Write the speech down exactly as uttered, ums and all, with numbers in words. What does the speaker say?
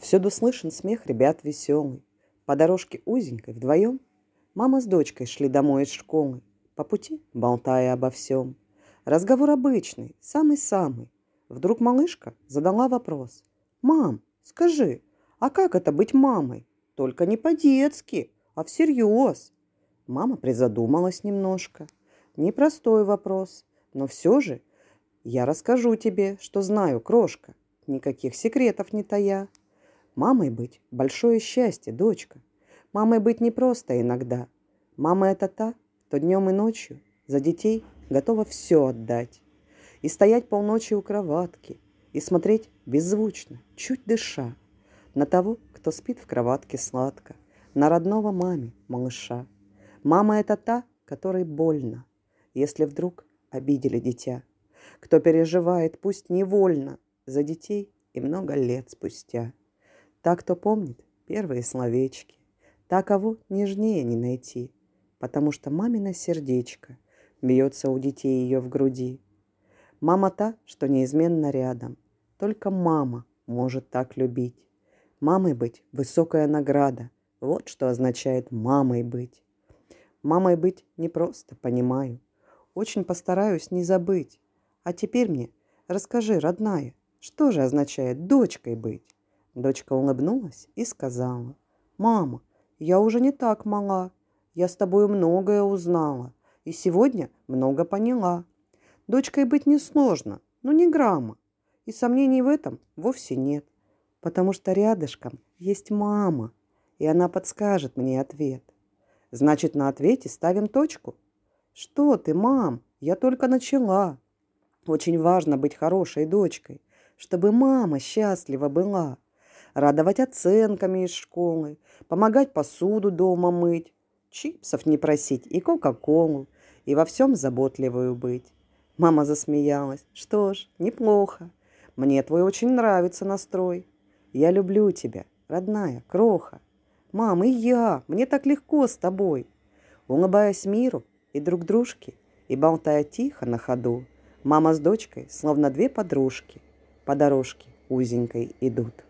Всюду слышен смех ребят веселый. По дорожке узенькой вдвоем мама с дочкой шли домой из школы, по пути болтая обо всем. Разговор обычный, самый-самый. Вдруг малышка задала вопрос. «Мам, скажи, а как это быть мамой? Только не по-детски, а всерьез». Мама призадумалась немножко. Непростой вопрос, но все же я расскажу тебе, что знаю, крошка, никаких секретов не тая. Мамой быть – большое счастье, дочка. Мамой быть не просто иногда. Мама – это та, кто днем и ночью за детей готова все отдать. И стоять полночи у кроватки, и смотреть беззвучно, чуть дыша, на того, кто спит в кроватке сладко, на родного маме малыша. Мама – это та, которой больно, если вдруг обидели дитя, кто переживает, пусть невольно, за детей и много лет спустя. Та, кто помнит первые словечки, та, кого нежнее не найти, потому что мамино сердечко бьется у детей ее в груди. Мама та, что неизменно рядом, только мама может так любить. Мамой быть – высокая награда, вот что означает мамой быть. Мамой быть не просто, понимаю, очень постараюсь не забыть. А теперь мне расскажи, родная, что же означает дочкой быть? Дочка улыбнулась и сказала: «Мама, я уже не так мала. Я с тобой многое узнала и сегодня много поняла. Дочкой быть несложно, но не грамма. И сомнений в этом вовсе нет, потому что рядышком есть мама, и она подскажет мне ответ. Значит, на ответе ставим точку. Что ты, мам, я только начала. Очень важно быть хорошей дочкой, чтобы мама счастлива была. Радовать оценками из школы, помогать посуду дома мыть, чипсов не просить и кока-колу, и во всем заботливую быть». Мама засмеялась. «Что ж, неплохо. Мне твой очень нравится настрой. Я люблю тебя, родная кроха. Мам, и я, мне так легко с тобой». Улыбаясь миру и друг дружке, и болтая тихо на ходу, мама с дочкой, словно две подружки, по дорожке узенькой идут.